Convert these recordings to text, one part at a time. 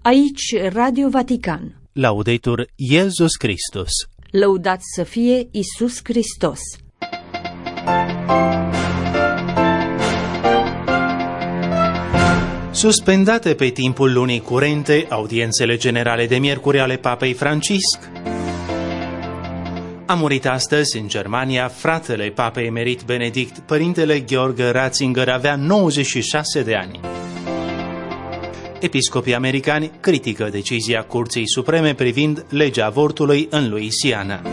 Aici Radio Vatican. Laudetur Iesus Christus. Lăudat să fie Iisus Hristos. Suspendate pe timpul lunii curente audiențele generale de miercuri ale Papei Francisc. A murit astăzi în Germania fratele Papei emerit Benedict, părintele Georg Ratzinger, avea 96 de ani. Episcopii americani critică decizia Curții Supreme privind legea avortului în Louisiana.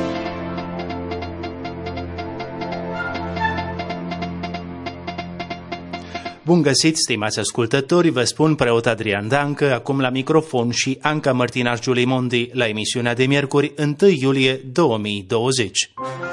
Bun găsit, stimați ascultători, vă spun preot Adrian Dancă, acum la microfon, și Anca Mărtinaș Giulimondi la emisiunea de miercuri 1 iulie 2020.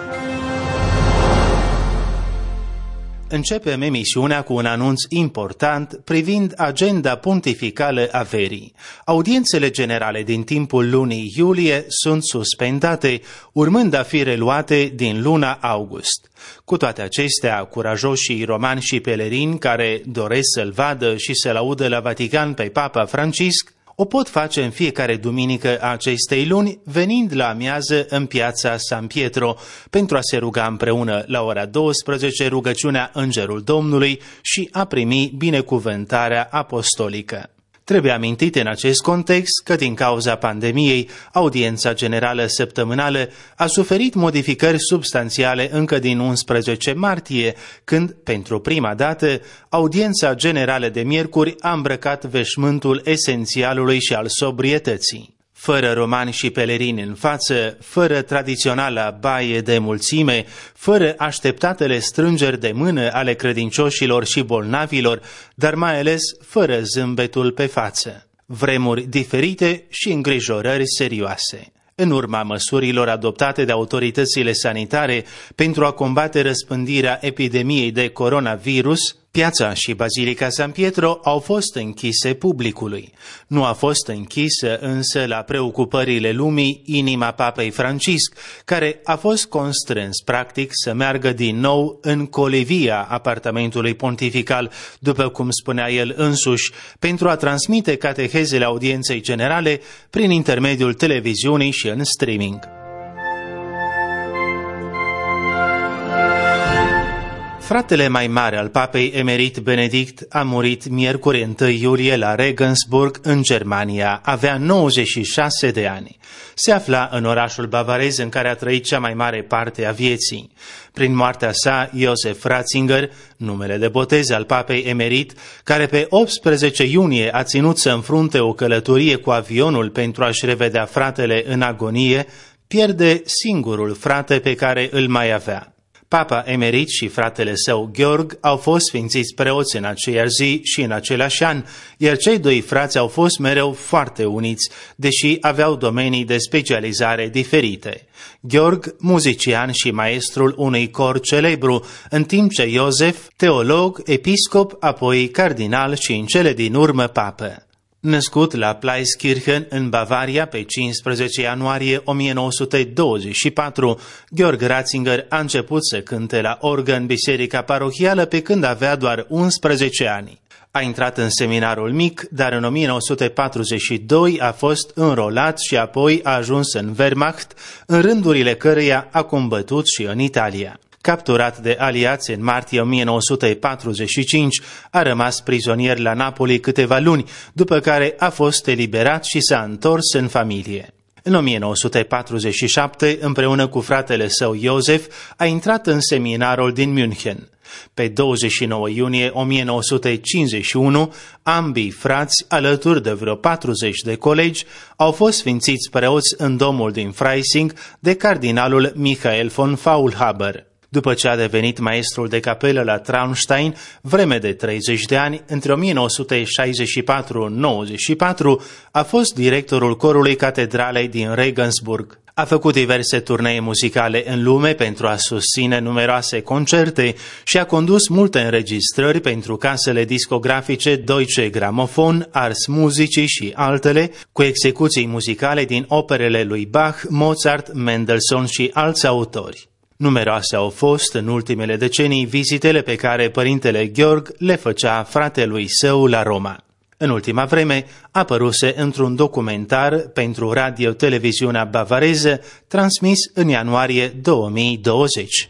Începem emisiunea cu un anunț important privind agenda pontificală a verii. Audiențele generale din timpul lunii iulie sunt suspendate, urmând a fi reluate din luna august. Cu toate acestea, curajoșii romani și pelerini care doresc să-l vadă și să-l audă la Vatican pe Papa Francisc o pot face în fiecare duminică a acestei luni, venind la amiază în piața San Pietro, pentru a se ruga împreună la ora 12 rugăciunea Îngerul Domnului și a primi binecuvântarea apostolică. Trebuie amintit în acest context că din cauza pandemiei, audiența generală săptămânală a suferit modificări substanțiale încă din 11 martie, când, pentru prima dată, audiența generală de miercuri a îmbrăcat veșmântul esențialului și al sobrietății. Fără romani și pelerini în față, fără tradiționala baie de mulțime, fără așteptatele strângeri de mână ale credincioșilor și bolnavilor, dar mai ales fără zâmbetul pe față. Vremuri diferite și îngrijorări serioase. În urma măsurilor adoptate de autoritățile sanitare pentru a combate răspândirea epidemiei de coronavirus, piața și Bazilica San Pietro au fost închise publicului. Nu a fost închisă însă la preocupările lumii inima Papei Francisc, care a fost constrâns practic să meargă din nou în colivia apartamentului pontifical, după cum spunea el însuși, pentru a transmite catehezele audienței generale prin intermediul televiziunii și în streaming. Fratele mai mare al Papei emerit Benedict a murit miercuri 1 iulie la Regensburg, în Germania. Avea 96 de ani. Se afla în orașul bavarez în care a trăit cea mai mare parte a vieții. Prin moartea sa, Josef Ratzinger, numele de botez al Papei emerit, care pe 18 iunie a ținut să înfrunte o călătorie cu avionul pentru a-și revedea fratele în agonie, pierde singurul frate pe care îl mai avea. Papa emerit și fratele său Georg au fost sfințiți preoți în aceeași zi și în același an, iar cei doi frați au fost mereu foarte uniți, deși aveau domenii de specializare diferite. Georg, muzician și maestrul unui cor celebru, în timp ce Iosef, teolog, episcop, apoi cardinal și în cele din urmă papă. Născut la Pleiskirchen, în Bavaria, pe 15 ianuarie 1924, Georg Ratzinger a început să cânte la orgă în biserica parohială pe când avea doar 11 ani. A intrat în seminarul mic, dar în 1942 a fost înrolat și apoi a ajuns în Wehrmacht, în rândurile căreia a combătut și în Italia. Capturat de aliați în martie 1945, a rămas prizonier la Napoli câteva luni, după care a fost eliberat și s-a întors în familie. În 1947, împreună cu fratele său Iosef, a intrat în seminarul din München. Pe 29 iunie 1951, ambii frați, alături de vreo 40 de colegi, au fost sfințiți preoți în domul din Freising de cardinalul Michael von Faulhaber. După ce a devenit maestrul de capelă la Traunstein, vreme de 30 de ani, între 1964-94, a fost directorul corului catedralei din Regensburg. A făcut diverse turnee muzicale în lume pentru a susține numeroase concerte și a condus multe înregistrări pentru casele discografice Deutsche Grammophon, Ars Musici și altele, cu execuții muzicale din operele lui Bach, Mozart, Mendelssohn și alți autori. Numeroase au fost în ultimele decenii vizitele pe care părintele Georg le făcea fratelui său la Roma. În ultima vreme, apăruse într-un documentar pentru radio-televiziunea bavareză, transmis în ianuarie 2020.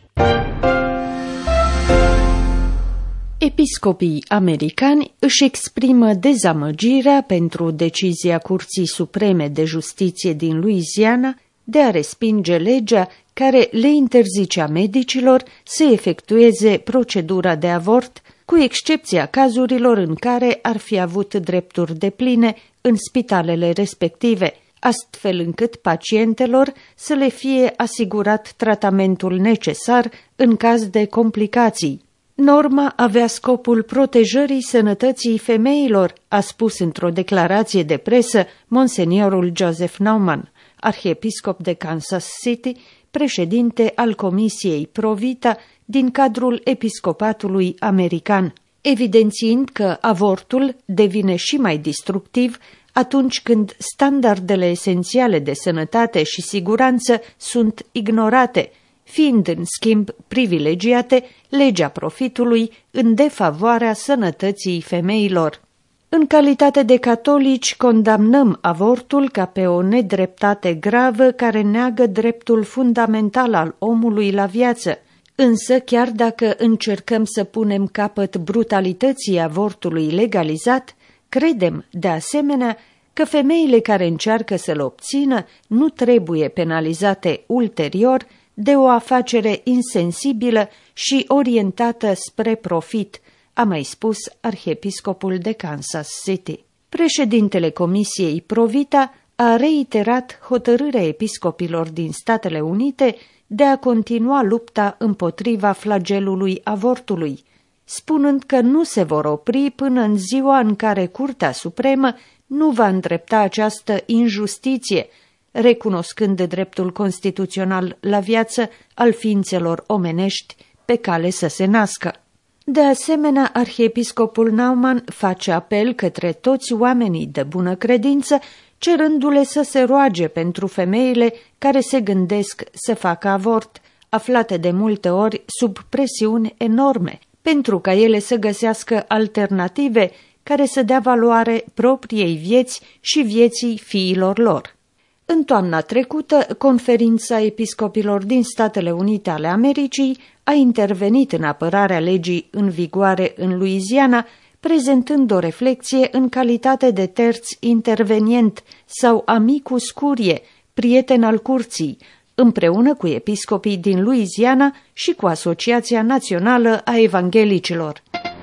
Episcopii americani își exprimă dezamăgirea pentru decizia Curții Supreme de Justiție din Louisiana de a respinge legea care le interzicea medicilor să efectueze procedura de avort, cu excepția cazurilor în care ar fi avut drepturi depline în spitalele respective, astfel încât pacientelor să le fie asigurat tratamentul necesar în caz de complicații. Norma avea scopul protejării sănătății femeilor, a spus într-o declarație de presă monseniorul Joseph Naumann, arhiepiscop de Kansas City, președinte al Comisiei Pro-Vita din cadrul episcopatului american, evidențiind că avortul devine și mai destructiv atunci când standardele esențiale de sănătate și siguranță sunt ignorate, fiind în schimb privilegiate legea profitului în defavoarea sănătății femeilor. În calitate de catolici, condamnăm avortul ca pe o nedreptate gravă care neagă dreptul fundamental al omului la viață. Însă, chiar dacă încercăm să punem capăt brutalității avortului legalizat, credem, de asemenea, că femeile care încearcă să-l obțină nu trebuie penalizate ulterior de o afacere insensibilă și orientată spre profit, a mai spus arhiepiscopul de Kansas City. Președintele Comisiei Pro-Vita a reiterat hotărârea episcopilor din Statele Unite de a continua lupta împotriva flagelului avortului, spunând că nu se vor opri până în ziua în care Curtea Supremă nu va îndrepta această injustiție, recunoscând dreptul constituțional la viață al ființelor omenești pe cale să se nască. De asemenea, arhiepiscopul Naumann face apel către toți oamenii de bună credință, cerându-le să se roage pentru femeile care se gândesc să facă avort, aflate de multe ori sub presiuni enorme, pentru ca ele să găsească alternative care să dea valoare propriei vieți și vieții fiilor lor. În toamna trecută, Conferința Episcopilor din Statele Unite ale Americii a intervenit în apărarea legii în vigoare în Louisiana, prezentând o reflecție în calitate de terț intervenient sau amicus curie, prieten al curții, împreună cu episcopii din Louisiana și cu Asociația Națională a Evanghelicilor.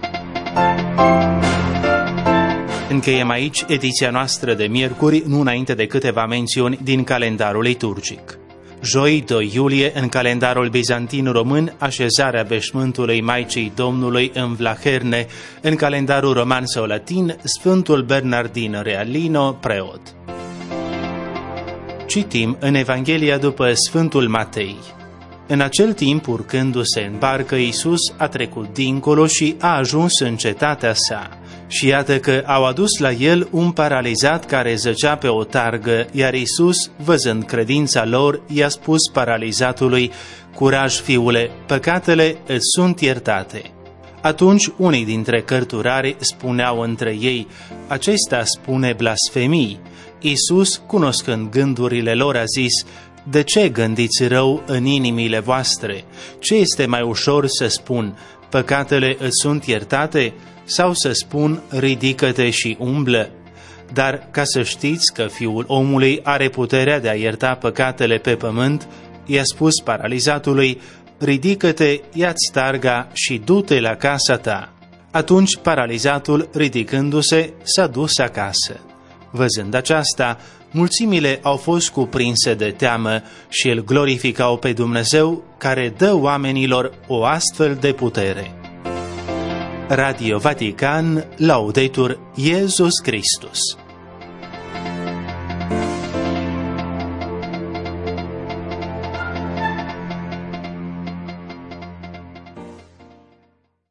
Încheiem aici ediția noastră de miercuri, nu înainte de câteva mențiuni din calendarul liturgic. Joi, 2 iulie, în calendarul bizantin român, așezarea veșmântului Maicii Domnului în Vlaherne, în calendarul roman sau latin, Sfântul Bernardin Realino, preot. Citim în Evanghelia după Sfântul Matei. În acel timp, urcându-se în barcă, Iisus a trecut dincolo și a ajuns în cetatea sa. Și iată că au adus la el un paralizat care zăcea pe o targă, iar Iisus, văzând credința lor, i-a spus paralizatului: "Curaj, fiule, păcatele îți sunt iertate." Atunci unii dintre cărturari spuneau între ei: "Acesta spune blasfemii." Iisus, cunoscând gândurile lor, a zis: "De ce gândiți rău în inimile voastre? Ce este mai ușor să spun: păcatele îți sunt iertate, sau să spun: ridică-te și umblă? Dar ca să știți că Fiul omului are puterea de a ierta păcatele pe pământ, i-a spus paralizatului: ridică-te, ia-ți targa și du-te la casa ta." Atunci paralizatul, ridicându-se, s-a dus acasă. Văzând aceasta, mulțimile au fost cuprinse de teamă și îl glorificau pe Dumnezeu, care dă oamenilor o astfel de putere. Radio Vatican, Laudetur Iesus Christus.